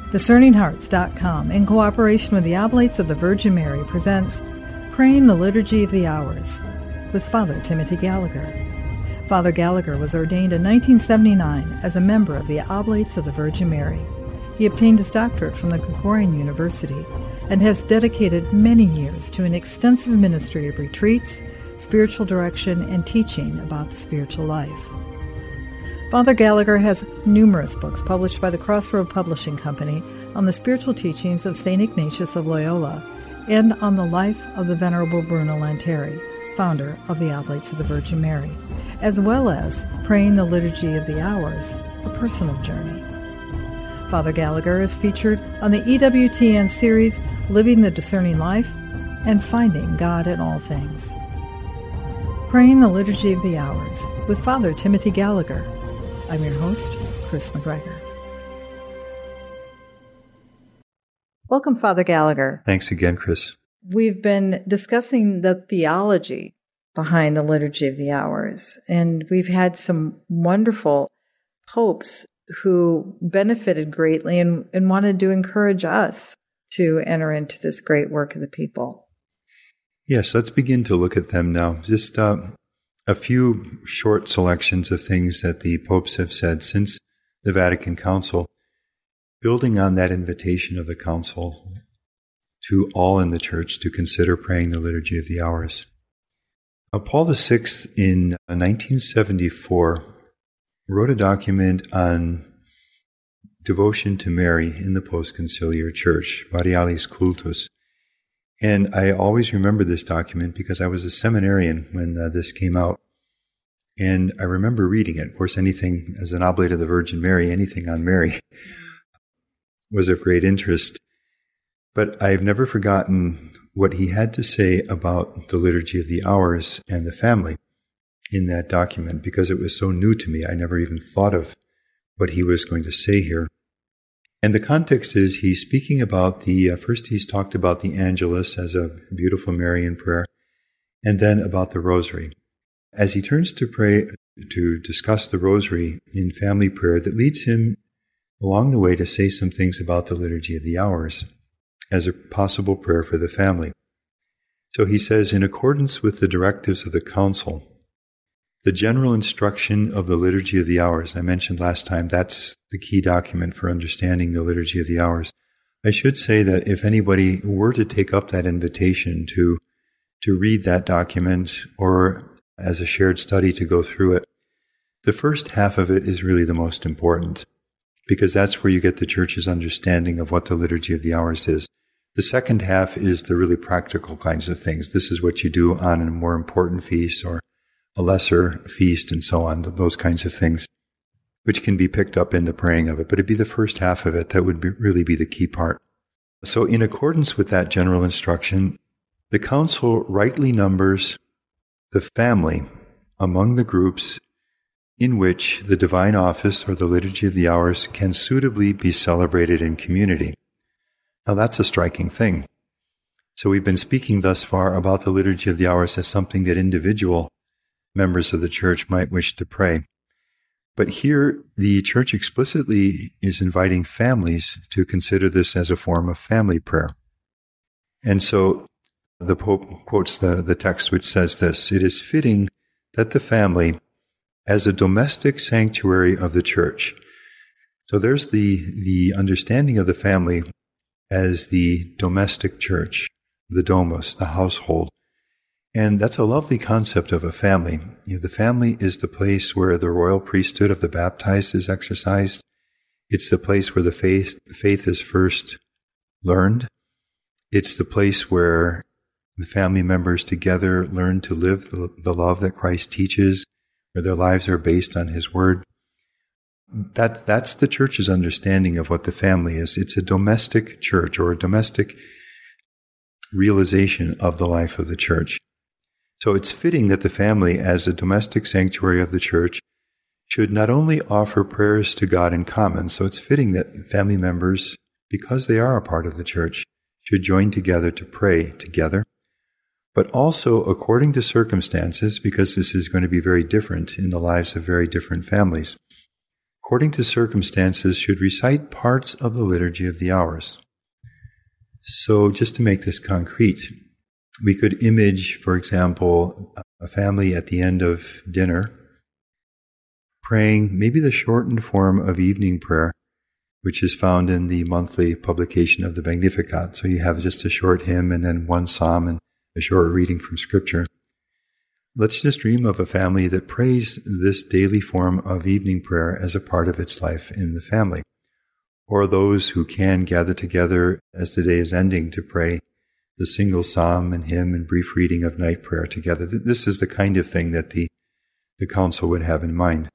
DiscerningHearts.com, in cooperation with the Oblates of the Virgin Mary, presents Praying the Liturgy of the Hours with Father Timothy Gallagher. Father Gallagher was ordained in 1979 as a member of the Oblates of the Virgin Mary. He obtained his doctorate from the Gregorian University and has dedicated many years to an extensive ministry of retreats, spiritual direction, and teaching about the spiritual life. Father Gallagher has numerous books published by the Crossroad Publishing Company on the spiritual teachings of St. Ignatius of Loyola and on the life of the Venerable Bruno Lanteri, founder of the Oblates of the Virgin Mary, as well as Praying the Liturgy of the Hours, a personal journey. Father Gallagher is featured on the EWTN series Living the Discerning Life and Finding God in All Things. Praying the Liturgy of the Hours with Father Timothy Gallagher. I'm your host, Chris McGregor. Welcome, Father Gallagher. Thanks again, Chris. We've been discussing the theology behind the Liturgy of the Hours, and we've had some wonderful popes who benefited greatly and wanted to encourage us to enter into this great work of the people. Yes, let's begin to look at them now. Just a few short selections of things that the popes have said since the Vatican Council, building on that invitation of the Council to all in the Church to consider praying the Liturgy of the Hours. Paul VI in 1974 wrote a document on devotion to Mary in the post-conciliar Church, Marialis Cultus. And I always remember this document because I was a seminarian when this came out. And I remember reading it. Of course, anything, as an oblate of the Virgin Mary, anything on Mary was of great interest. But I've never forgotten what he had to say about the Liturgy of the Hours and the family in that document, because it was so new to me. I never even thought of what he was going to say here. And the context is he's speaking about first he's talked about the Angelus as a beautiful Marian prayer, and then about the Rosary. As he turns to pray, to discuss the Rosary in family prayer, that leads him along the way to say some things about the Liturgy of the Hours as a possible prayer for the family. So he says, in accordance with the directives of the Council, the general instruction of the Liturgy of the Hours, I mentioned last time, that's the key document for understanding the Liturgy of the Hours. I should say that if anybody were to take up that invitation to read that document, or as a shared study to go through it, the first half of it is really the most important, because that's where you get the Church's understanding of what the Liturgy of the Hours is. The second half is the really practical kinds of things. This is what you do on a more important feast or a lesser feast and so on, those kinds of things, which can be picked up in the praying of it. But it'd be the first half of it that would really be the key part. So in accordance with that general instruction, the Council rightly numbers the family among the groups in which the Divine Office or the Liturgy of the Hours can suitably be celebrated in community. Now that's a striking thing. So we've been speaking thus far about the Liturgy of the Hours as something that individual members of the Church might wish to pray. But here, the Church explicitly is inviting families to consider this as a form of family prayer. And so the Pope quotes the text which says this: "It is fitting that the family, as a domestic sanctuary of the Church." So there's the understanding of the family as the domestic church, the domus, the household. And that's a lovely concept of a family. The family is the place where the royal priesthood of the baptized is exercised. It's the place where the faith is first learned. It's the place where the family members together learn to live the love that Christ teaches, where their lives are based on His Word. That's the Church's understanding of what the family is. It's a domestic church, or a domestic realization of the life of the Church. So it's fitting that the family, as a domestic sanctuary of the Church, should not only offer prayers to God in common, so it's fitting that family members, because they are a part of the Church, should join together to pray together, but also according to circumstances, because this is going to be very different in the lives of very different families. according to circumstances, should recite parts of the Liturgy of the Hours. So just to make this concrete, we could image, for example, a family at the end of dinner praying maybe the shortened form of evening prayer, which is found in the monthly publication of the Magnificat. So you have just a short hymn and then one psalm and a short reading from Scripture. Let's just dream of a family that prays this daily form of evening prayer as a part of its life in the family. Or those who can gather together as the day is ending to pray the single psalm and hymn and brief reading of night prayer together. This is the kind of thing that the council would have in mind.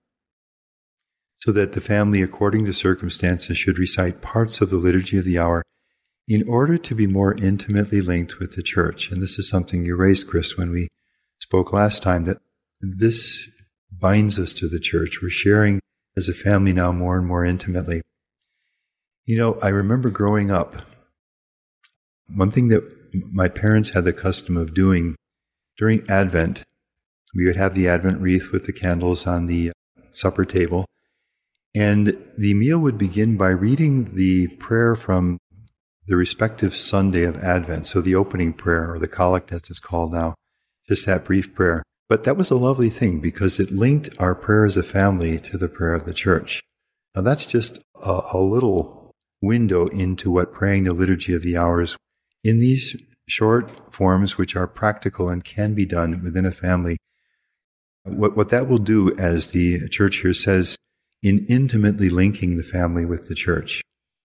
So that the family, according to circumstances, should recite parts of the Liturgy of the Hour in order to be more intimately linked with the Church. And this is something you raised, Chris, when we spoke last time, that this binds us to the Church. We're sharing as a family now more and more intimately. You know, I remember growing up, one thing that my parents had the custom of doing during Advent, we would have the Advent wreath with the candles on the supper table, and the meal would begin by reading the prayer from the respective Sunday of Advent, so the opening prayer, or the collect as it's called now, just that brief prayer. But that was a lovely thing because it linked our prayer as a family to the prayer of the Church. Now that's just a little window into what praying the Liturgy of the Hours in these short forms, which are practical and can be done within a family, what that will do, as the Church here says, in intimately linking the family with the Church.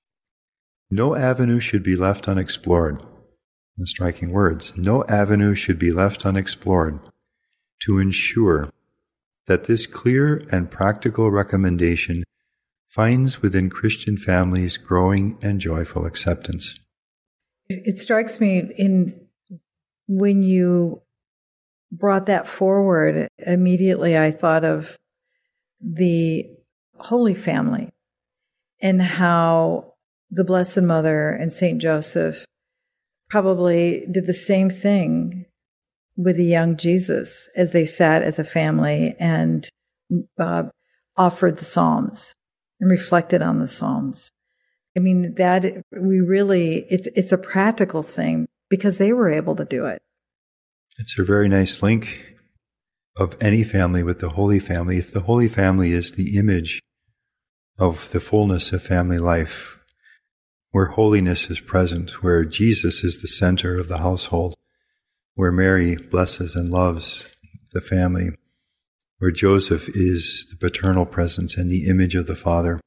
No avenue should be left unexplored. The striking words. No avenue should be left unexplored to ensure that this clear and practical recommendation finds within Christian families growing and joyful acceptance. It strikes me when you brought that forward, immediately I thought of the Holy Family and how the Blessed Mother and Saint Joseph probably did the same thing with the young Jesus as they sat as a family and offered the Psalms and reflected on the Psalms. I mean, that it's a practical thing because they were able to do it. It's a very nice link of any family with the Holy Family. If the Holy Family is the image of the fullness of family life, where holiness is present, where Jesus is the center of the household, where Mary blesses and loves the family, where Joseph is the paternal presence and the image of the Father.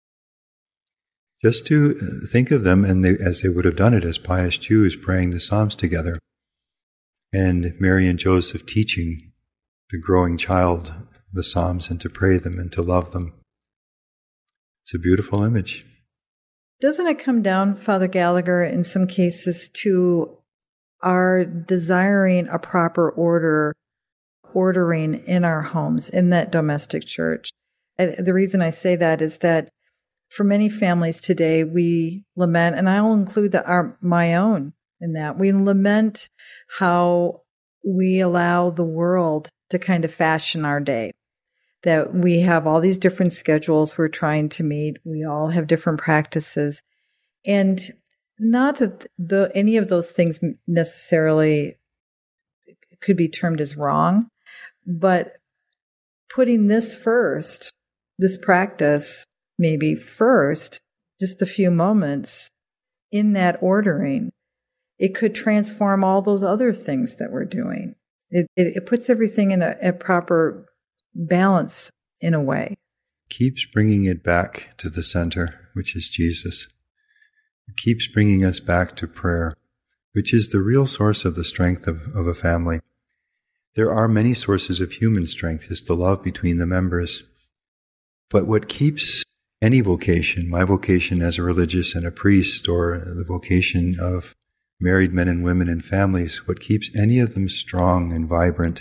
Just to think of them as they would have done it as pious Jews, praying the Psalms together, and Mary and Joseph teaching the growing child the Psalms and to pray them and to love them. It's a beautiful image. Doesn't it come down, Father Gallagher, in some cases to our desiring a proper ordering in our homes, in that domestic church? The reason I say that is that for many families today, we lament, and I'll include my own in that, we lament how we allow the world to kind of fashion our day. That we have all these different schedules we're trying to meet. We all have different practices. And not that any of those things necessarily could be termed as wrong, but putting this first, this practice maybe first, just a few moments in that ordering, it could transform all those other things that we're doing. It puts everything in a proper balance in a way. Keeps bringing it back to the center, which is Jesus. It keeps bringing us back to prayer, which is the real source of the strength of a family. There are many sources of human strength, is the love between the members. But what keeps any vocation, my vocation as a religious and a priest, or the vocation of married men and women and families, what keeps any of them strong and vibrant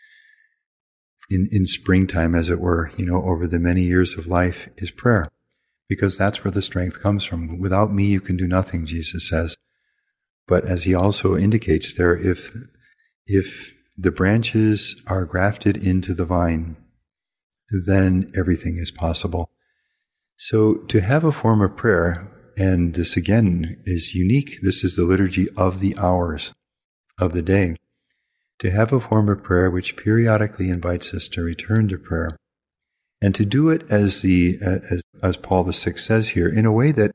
in springtime, as it were, over the many years of life, is prayer. Because that's where the strength comes from. Without me, you can do nothing, Jesus says. But as he also indicates there, if the branches are grafted into the vine, then everything is possible. So to have a form of prayer, and this again is unique, this is the liturgy of the hours of the day, to have a form of prayer which periodically invites us to return to prayer, and to do it as Paul VI says here, in a way that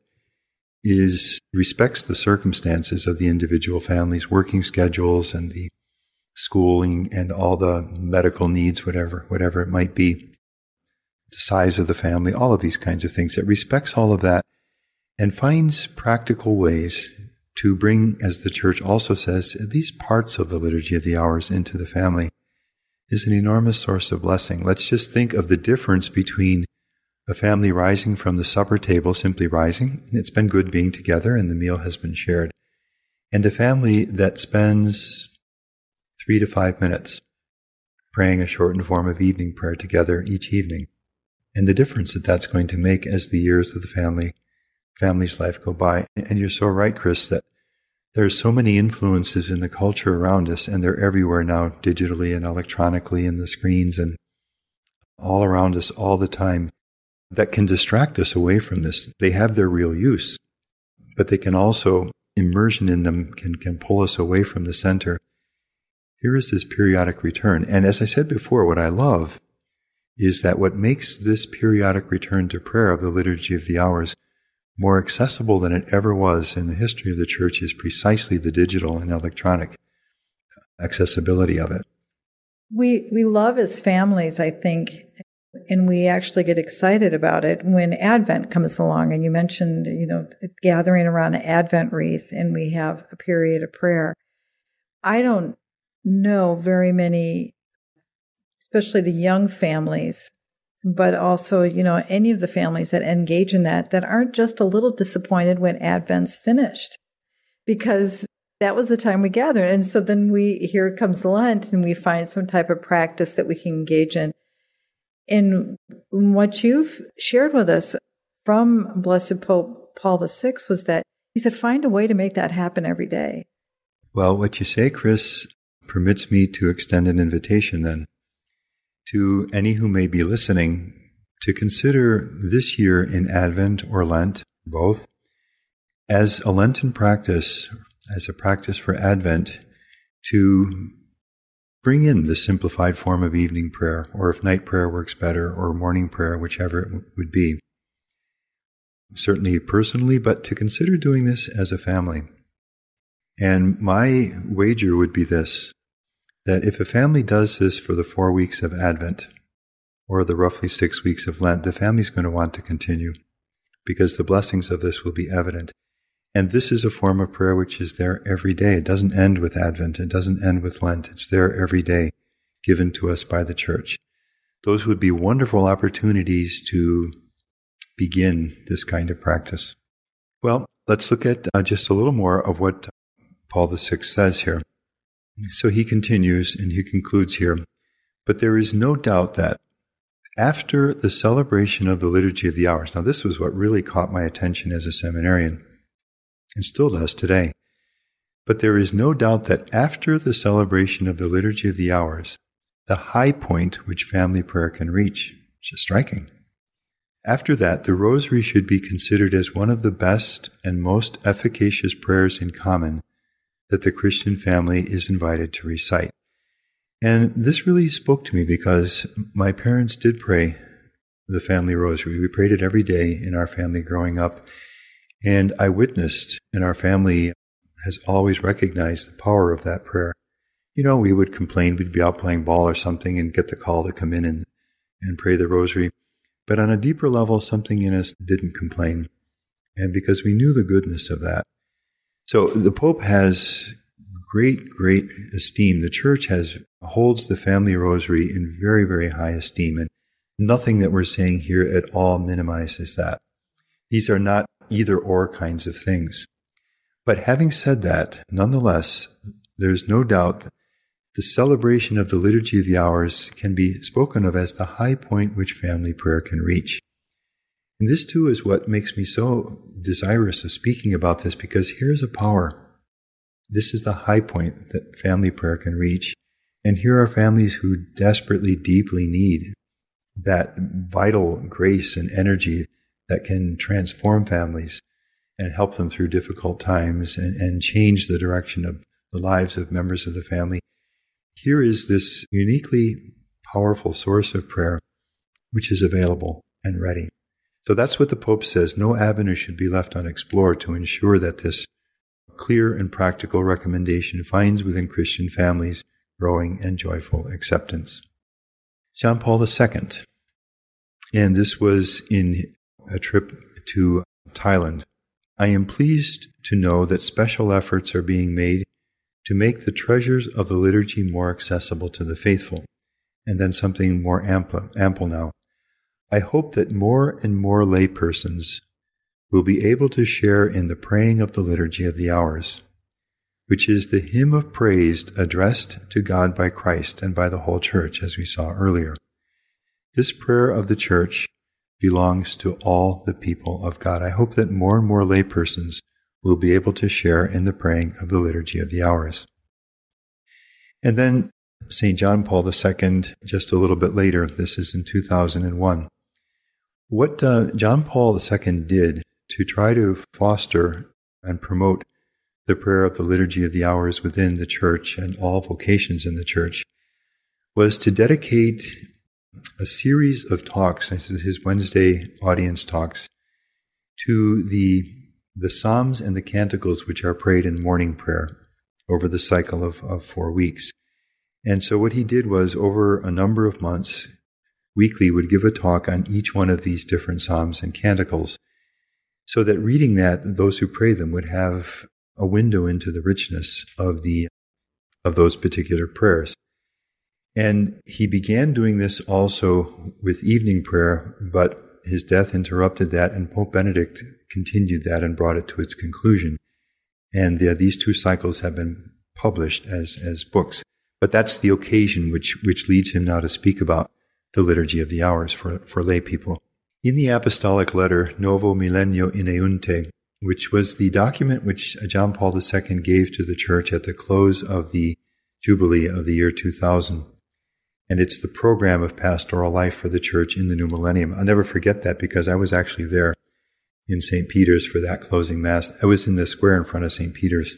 respects the circumstances of the individual families, working schedules, and the schooling, and all the medical needs, whatever it might be, the size of the family, all of these kinds of things. It respects all of that and finds practical ways to bring, as the Church also says, these parts of the liturgy of the hours into the family is an enormous source of blessing. Let's just think of the difference between a family rising from the supper table, simply rising, it's been good being together and the meal has been shared, and a family that spends 3 to 5 minutes praying a shortened form of evening prayer together each evening, and the difference that that's going to make as the years of the family's life go by. And you're so right, Chris, that there's so many influences in the culture around us, and they're everywhere now, digitally and electronically, in the screens and all around us all the time, that can distract us away from this. They have their real use, but they can also, immersion in them can pull us away from the center. Here is this periodic return. And as I said before, what I love is that what makes this periodic return to prayer of the Liturgy of the Hours more accessible than it ever was in the history of the Church is precisely the digital and electronic accessibility of it. We love as families, I think, and we actually get excited about it when Advent comes along. And you mentioned, gathering around an Advent wreath, and we have a period of prayer. I don't know very many, especially the young families, but also, any of the families that engage in that aren't just a little disappointed when Advent's finished, because that was the time we gathered. And so then here comes Lent, and we find some type of practice that we can engage in. And what you've shared with us from Blessed Pope Paul VI was that he said, find a way to make that happen every day. Well, what you say, Chris, permits me to extend an invitation then to any who may be listening to consider this year in Advent or Lent, both, as a Lenten practice, as a practice for Advent, to bring in the simplified form of evening prayer, or if night prayer works better, or morning prayer, whichever it would be. Certainly personally, but to consider doing this as a family. And my wager would be this, that if a family does this for the 4 weeks of Advent, or the roughly 6 weeks of Lent, the family's going to want to continue, because the blessings of this will be evident. And this is a form of prayer which is there every day. It doesn't end with Advent. It doesn't end with Lent. It's there every day, given to us by the Church. Those would be wonderful opportunities to begin this kind of practice. Well, let's look at just a little more of what Paul VI says here. So he continues and he concludes here, but there is no doubt that after the celebration of the Liturgy of the Hours, now this was what really caught my attention as a seminarian, and still does today, but there is no doubt that after the celebration of the Liturgy of the Hours, the high point which family prayer can reach, which is striking. After that, the Rosary should be considered as one of the best and most efficacious prayers in common that the Christian family is invited to recite. And this really spoke to me because my parents did pray the family rosary. We prayed it every day in our family growing up. And I witnessed, and our family has always recognized the power of that prayer. We would complain, we'd be out playing ball or something and get the call to come in and pray the rosary. But on a deeper level, something in us didn't complain. And because we knew the goodness of that. So the Pope has great, great esteem. The Church holds the family rosary in very, very high esteem. And nothing that we're saying here at all minimizes that. These are not either-or kinds of things. But having said that, nonetheless, there's no doubt that the celebration of the Liturgy of the Hours can be spoken of as the high point which family prayer can reach. And this, too, is what makes me so desirous of speaking about this, because here's a power. This is the high point that family prayer can reach. And here are families who desperately, deeply need that vital grace and energy that can transform families and help them through difficult times and change the direction of the lives of members of the family. Here is this uniquely powerful source of prayer which is available and ready. So that's what the Pope says. No avenue should be left unexplored to ensure that this clear and practical recommendation finds within Christian families growing and joyful acceptance. John Paul II, and this was in a trip to Thailand. I am pleased to know that special efforts are being made to make the treasures of the liturgy more accessible to the faithful. And then something more ample now. I hope that more and more laypersons will be able to share in the praying of the Liturgy of the Hours, which is the hymn of praise addressed to God by Christ and by the whole Church, as we saw earlier. This prayer of the Church belongs to all the people of God. I hope that more and more laypersons will be able to share in the praying of the Liturgy of the Hours. And then St. John Paul II, just a little bit later, this is in 2001. What John Paul II did to try to foster and promote the prayer of the Liturgy of the Hours within the Church and all vocations in the Church was to dedicate a series of talks, this is his Wednesday audience talks, to the Psalms and the Canticles which are prayed in morning prayer over the cycle of 4 weeks. And so what he did was, over a number of months, weekly would give a talk on each one of these different Psalms and Canticles, so that reading that, those who pray them would have a window into the richness of those particular prayers. And he began doing this also with evening prayer, but his death interrupted that, and Pope Benedict continued that and brought it to its conclusion. And these 2 cycles have been published as books. But that's the occasion which leads him now to speak about the Liturgy of the Hours for lay people. In the apostolic letter Novo Millennio Ineunte, which was the document which John Paul II gave to the Church at the close of the Jubilee of the year 2000, and it's the program of pastoral life for the Church in the new millennium. I'll never forget that, because I was actually there in St. Peter's for that closing Mass. I was in the square in front of St. Peter's.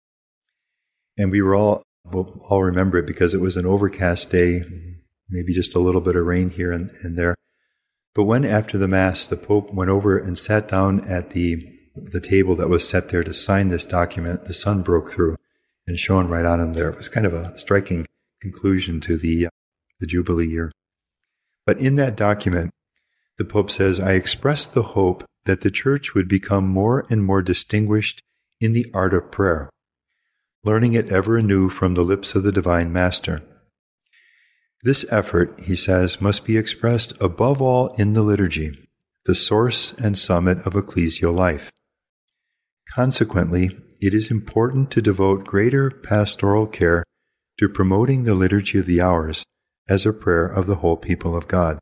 And we'll all remember it because it was an overcast day, maybe just a little bit of rain here and there. But when, after the Mass, the Pope went over and sat down at the table that was set there to sign this document, the sun broke through and shone right on him there. It was kind of a striking conclusion to the Jubilee year. But in that document, the Pope says, I expressed the hope that the Church would become more and more distinguished in the art of prayer, learning it ever anew from the lips of the Divine Master. This effort, he says, must be expressed above all in the liturgy, the source and summit of ecclesial life. Consequently, it is important to devote greater pastoral care to promoting the Liturgy of the Hours as a prayer of the whole people of God.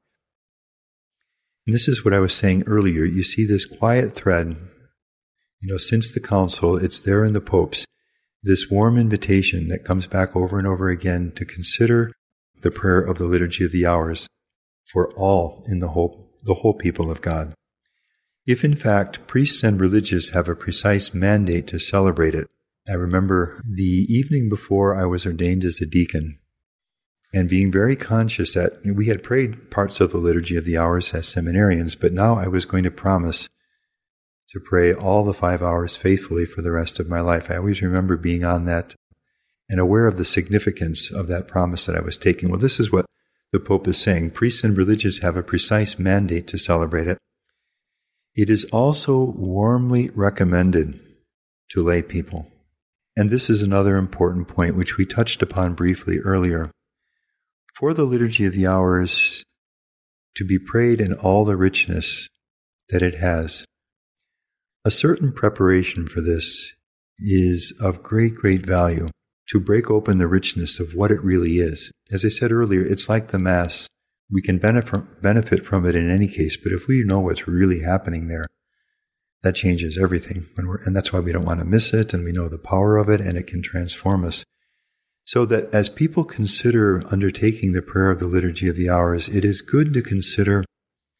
And this is what I was saying earlier. You see this quiet thread, since the Council, it's there in the Popes, this warm invitation that comes back over and over again to consider the prayer of the Liturgy of the Hours for all in the whole people of God. If in fact priests and religious have a precise mandate to celebrate it, I remember the evening before I was ordained as a deacon, and being very conscious that we had prayed parts of the Liturgy of the Hours as seminarians, but now I was going to promise to pray all the 5 hours faithfully for the rest of my life. I always remember being on that and aware of the significance of that promise that I was taking. Well, this is what the Pope is saying. Priests and religious have a precise mandate to celebrate it. It is also warmly recommended to lay people. And this is another important point which we touched upon briefly earlier. For the Liturgy of the Hours to be prayed in all the richness that it has, a certain preparation for this is of great, great value, to break open the richness of what it really is. As I said earlier, it's like the Mass. We can benefit from it in any case, but if we know what's really happening there, that changes everything. And that's why we don't want to miss it, and we know the power of it, and it can transform us. So that as people consider undertaking the prayer of the Liturgy of the Hours, it is good to consider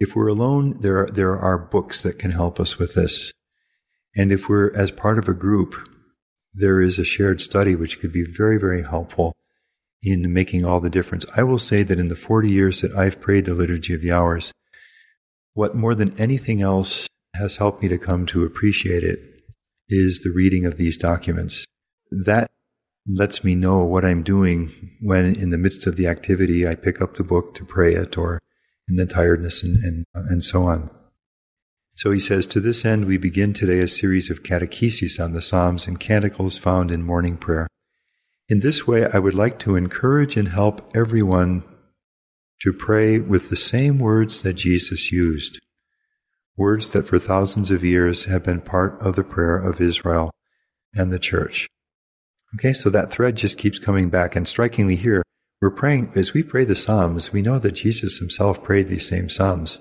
If we're alone, there are books that can help us with this. And if we're as part of a group, there is a shared study which could be very, very helpful in making all the difference. I will say that in the 40 years that I've prayed the Liturgy of the Hours, what more than anything else has helped me to come to appreciate it is the reading of these documents. That lets me know what I'm doing when in the midst of the activity I pick up the book to pray it, or in the tiredness and so on. So he says, to this end we begin today a series of catecheses on the Psalms and Canticles found in morning prayer. In this way I would like to encourage and help everyone to pray with the same words that Jesus used, words that for thousands of years have been part of the prayer of Israel and the Church. Okay, so that thread just keeps coming back, and strikingly here, we're praying, as we pray the Psalms, we know that Jesus himself prayed these same Psalms.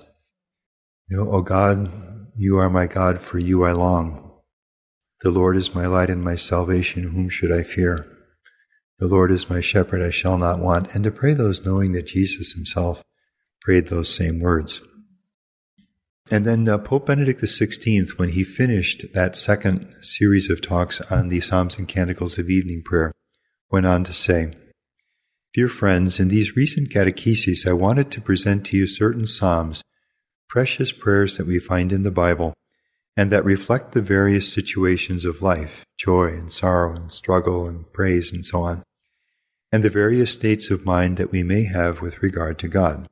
O God, you are my God, for you I long. The Lord is my light and my salvation, whom should I fear? The Lord is my shepherd, I shall not want. And to pray those knowing that Jesus himself prayed those same words. And then Pope Benedict XVI, when he finished that second series of talks on the Psalms and Canticles of evening prayer, went on to say, Dear friends, in these recent catecheses I wanted to present to you certain psalms, precious prayers that we find in the Bible, and that reflect the various situations of life, joy and sorrow and struggle and praise and so on, and the various states of mind that we may have with regard to God.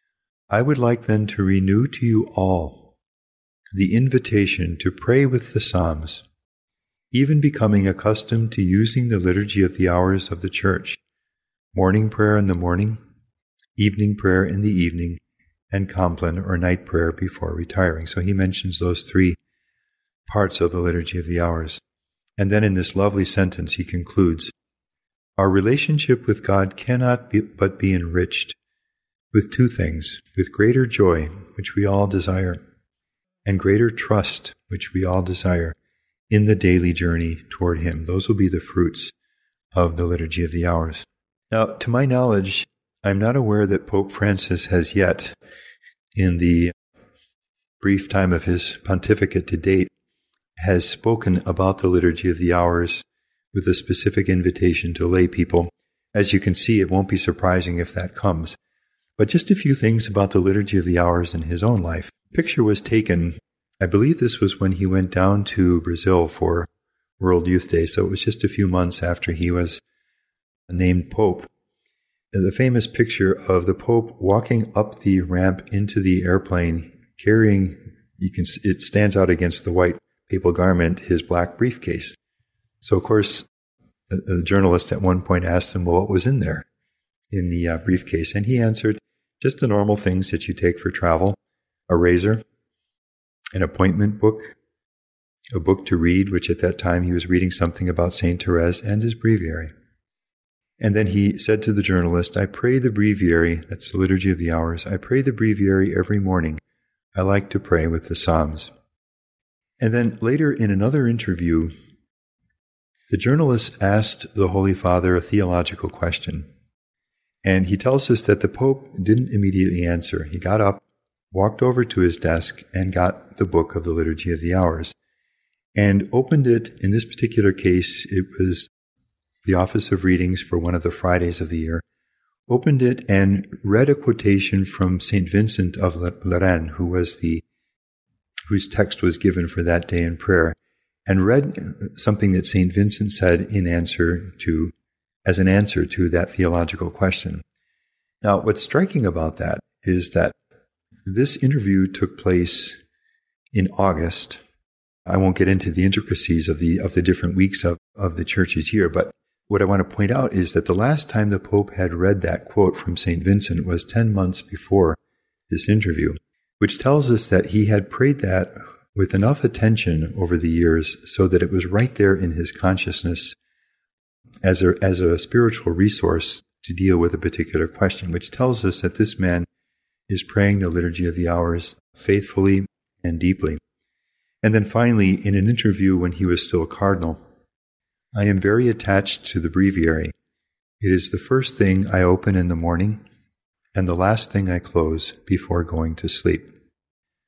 I would like then to renew to you all the invitation to pray with the Psalms, even becoming accustomed to using the Liturgy of the Hours of the Church, morning prayer in the morning, evening prayer in the evening, and Compline or night prayer before retiring. So he mentions those three parts of the Liturgy of the Hours. And then in this lovely sentence he concludes, our relationship with God cannot but be enriched with two things, with greater joy, which we all desire, and greater trust, which we all desire, in the daily journey toward Him. Those will be the fruits of the Liturgy of the Hours. Now, to my knowledge, I'm not aware that Pope Francis has yet, in the brief time of his pontificate to date, has spoken about the Liturgy of the Hours with a specific invitation to lay people. As you can see, it won't be surprising if that comes. But just a few things about the Liturgy of the Hours in his own life. A picture was taken, I believe this was when he went down to Brazil for World Youth Day, so it was just a few months after he was named Pope. The famous picture of the Pope walking up the ramp into the airplane, carrying, it stands out against the white papal garment, his black briefcase. So, of course, the journalist at one point asked him, well, what was in there in the briefcase? And he answered, just the normal things that you take for travel, a razor, an appointment book, a book to read, which at that time he was reading something about St. Therese, and his breviary. And then he said to the journalist, I pray the breviary, that's the Liturgy of the Hours, I pray the breviary every morning. I like to pray with the Psalms. And then later in another interview, the journalist asked the Holy Father a theological question. And he tells us that the Pope didn't immediately answer. He got up, walked over to his desk, and got the book of the Liturgy of the Hours, and opened it. In this particular case, it was the Office of Readings for one of the Fridays of the year, opened it and read a quotation from St. Vincent of Lerins, whose text was given for that day in prayer, and read something that St. Vincent said as an answer to that theological question. Now, what's striking about that is that this interview took place in August. I won't get into the intricacies of the different weeks of the Church's year, but what I want to point out is that the last time the Pope had read that quote from St. Vincent was 10 months before this interview, which tells us that he had prayed that with enough attention over the years so that it was right there in his consciousness as a spiritual resource to deal with a particular question, which tells us that this man is praying the Liturgy of the Hours faithfully and deeply. And then finally, in an interview when he was still a cardinal, I am very attached to the breviary. It is the first thing I open in the morning and the last thing I close before going to sleep.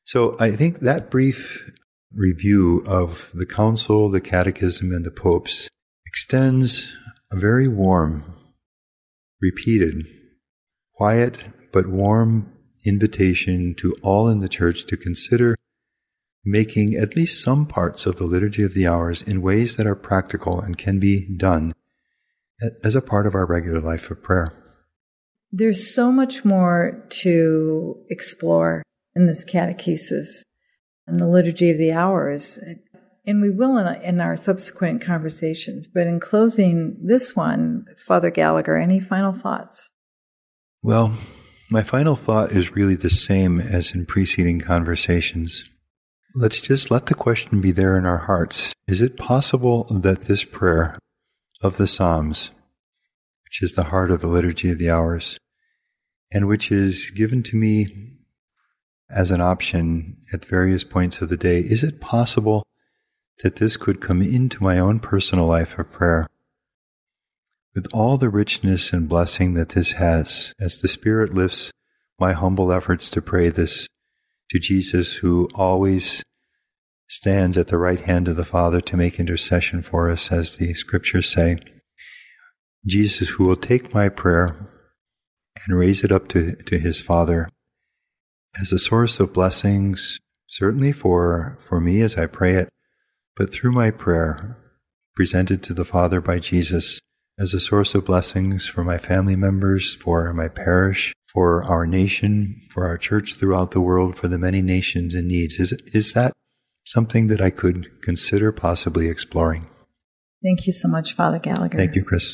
So I think that brief review of the Council, the Catechism, and the popes extends a very warm, repeated, quiet but warm invitation to all in the Church to consider making at least some parts of the Liturgy of the Hours in ways that are practical and can be done as a part of our regular life of prayer. There's so much more to explore in this catechesis and the Liturgy of the Hours, and we will in our subsequent conversations. But in closing this one, Father Gallagher, any final thoughts? Well, my final thought is really the same as in preceding conversations. Let's just let the question be there in our hearts. Is it possible that this prayer of the Psalms, which is the heart of the Liturgy of the Hours, and which is given to me as an option at various points of the day, is it possible that this could come into my own personal life of prayer with all the richness and blessing that this has, as the Spirit lifts my humble efforts to pray this to Jesus, who always stands at the right hand of the Father to make intercession for us, as the Scriptures say. Jesus, who will take my prayer and raise it up to his Father as a source of blessings, certainly for me as I pray it, but through my prayer, presented to the Father by Jesus as a source of blessings for my family members, for my parish, for our nation, for our church throughout the world, for the many nations in need. Is that something that I could consider possibly exploring? Thank you so much, Father Gallagher. Thank you, Chris.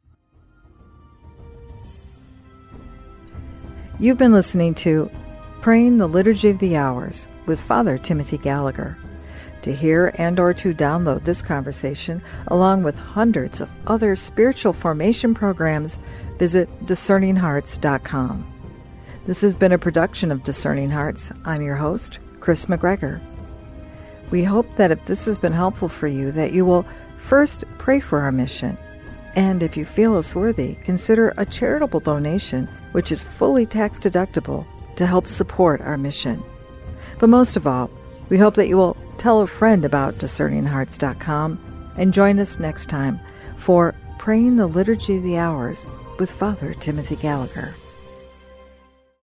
You've been listening to Praying the Liturgy of the Hours with Father Timothy Gallagher. To hear and or to download this conversation, along with hundreds of other spiritual formation programs, visit discerninghearts.com. This has been a production of Discerning Hearts. I'm your host, Chris McGregor. We hope that if this has been helpful for you, that you will first pray for our mission. And if you feel us worthy, consider a charitable donation, which is fully tax deductible, to help support our mission. But most of all, we hope that you will tell a friend about discerninghearts.com and join us next time for Praying the Liturgy of the Hours with Father Timothy Gallagher.